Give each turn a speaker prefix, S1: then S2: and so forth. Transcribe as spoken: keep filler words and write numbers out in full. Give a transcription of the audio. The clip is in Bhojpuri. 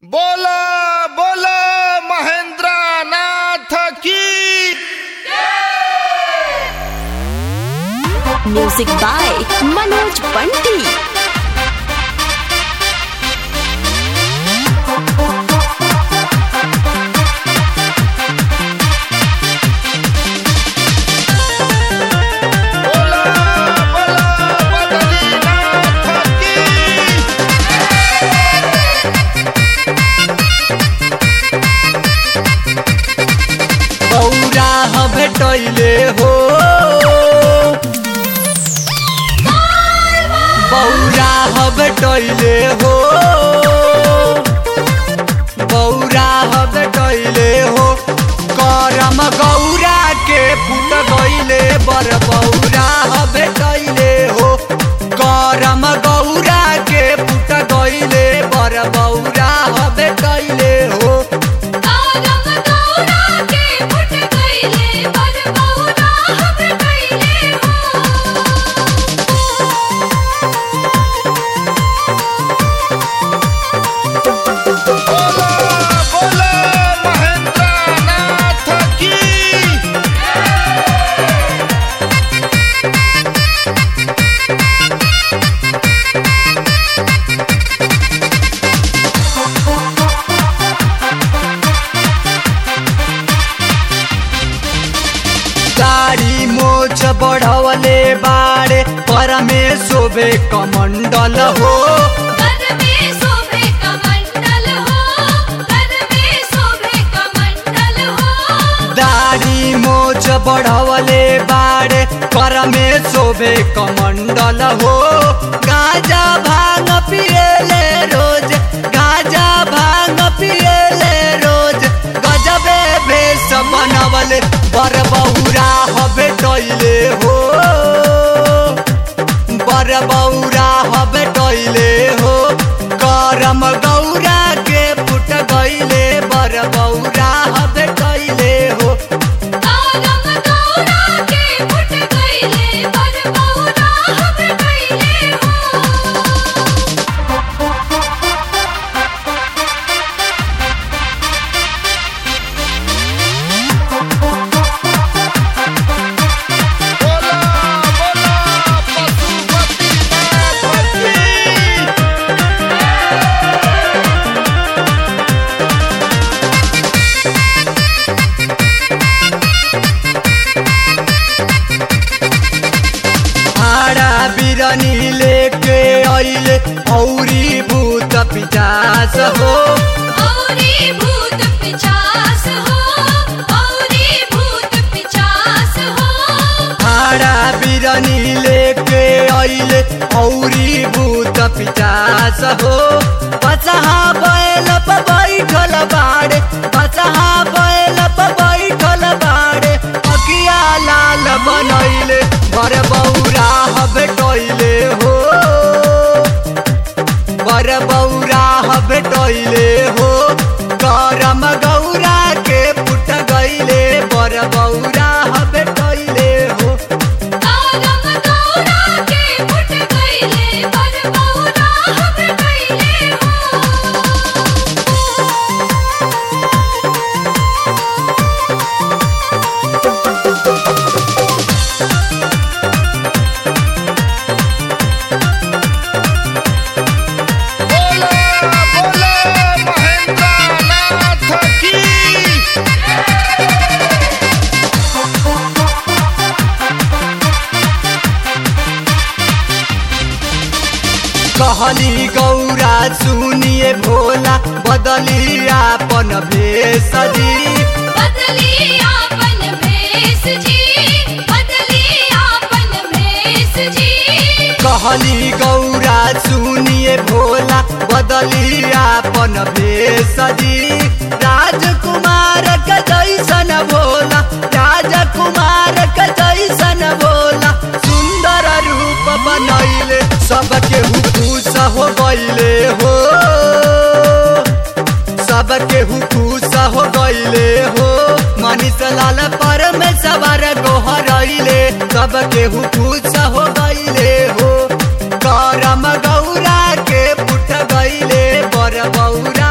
S1: बोला बोला महेंद्र नाथ की।
S2: Music by Manoj Panti.
S3: भेटैले हो बौरा ह भेटैले हो बौरा ह भेटैले हो करम गौरा के फूट गईले बर बौरा ह भेटैले हो करम गौरा के फूट गईले बर बौरा ह भेटैले हो गाड़ी मोच बढ़वले बाड़े पर में शोभे कमंडल हो दाढ़ी मोच बढ़वले बाड़े पर में शोभे कमंडल हो गाजा भांग पिएले रोज गाजा भांग पिएले रोज गजबे भेष बनवले बर बौरा ह भेटैले हो बर बौरा ह भेटैले हो करम गौरा के फुट गईले बर बौरा ह भेटैले हो बिरनी लेके आइले औरी भूत पिचास हो
S2: औरी भूत पिचास हो औरी भूत पिचास हो
S3: हाड़ा बिरनी लेके आइले औरी भूत पिचास हो बसहा बैल पे बैठल बाड़े बसहा बैल पे बैठल बाड़े अखिया लाल बनैले बर बौरा ह भेटैले हो बर बौरा ह भेटैले हो करम गौरा के फुट गईले बर बौरा ह भेटैले हो कहली गौरा सुनिए भोला बदली आपन भेष जी
S2: बदली आपन भेष जी बदली आपन भेष जी
S3: कहली गौरा सुनिए भोला बदली आपन भेष जी राजकुमार के जैसन भोला राजकुमार के जैसन भोला सुंदर रूप बनैले सबके खुश हो गईले हो सबके खुश हो गईले हो मनीष लाल पर में सवार गोहरैले सबके खुश हो गईले हो करम गौरा के फुट गईले बर बौरा